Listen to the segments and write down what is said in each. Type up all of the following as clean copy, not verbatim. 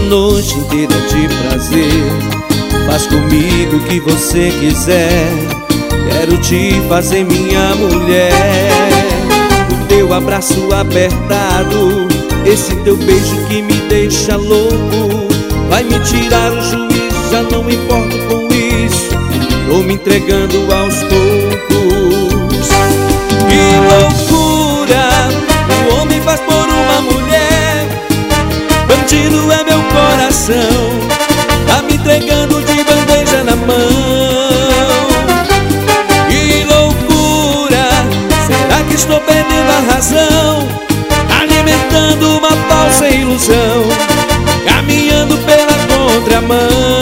noite inteira de prazer. Faz comigo o que você quiser, quero te fazer minha mulher. O teu abraço apertado, esse teu beijo que me deixa louco, vai me tirar o juízo, já não me importo com isso, tô me entregando aos poucos. Que loucura o homem faz por uma mulher, bandido é meu coração, tá me entregando de bandeja na mão. Que loucura, será que estou perdendo a razão, alimentando uma falsa ilusão, caminhando pela contramão?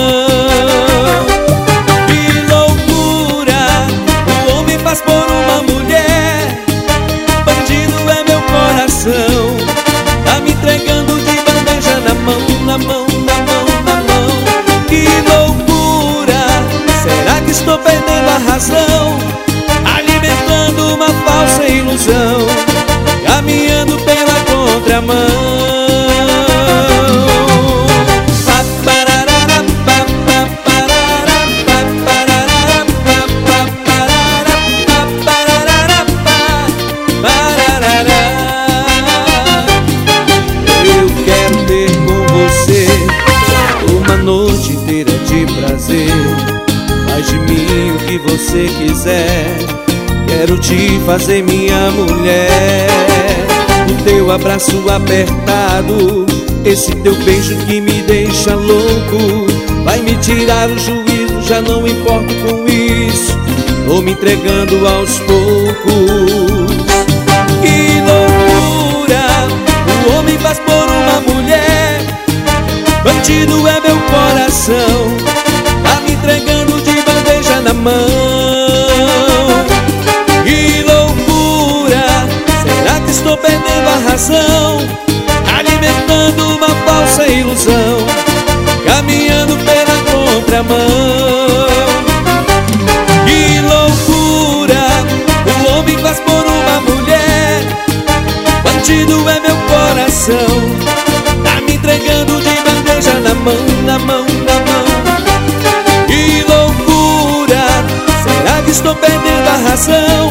Que loucura o homem faz por uma mulher, bandido é meu coração, tá me entregando de bandeja na mão, na mão, na mão, na mão. Que loucura, será que estou perdendo a razão, alimentando uma falsa ilusão, caminhando pela contramão? Eu quero ter com você uma noite inteira de prazer. Faz de mim o que você quiser, quero te fazer minha mulher. O teu abraço apertado, esse teu beijo que me deixa louco, vai me tirar o juízo, já não importo com isso, tô me entregando aos poucos. Que loucura o homem faz por uma mulher, bandido é meu coração, tá me entregando de bandeja na mão. Que loucura, será que estou perdendo a razão, alimentando uma falsa ilusão, caminhando pela contramão? Que loucura o homem faz por uma mulher, bandido é meu coração, tá me entregando de bandeja na mão, na mão, na mão. Que loucura, será que estou perdendo a razão,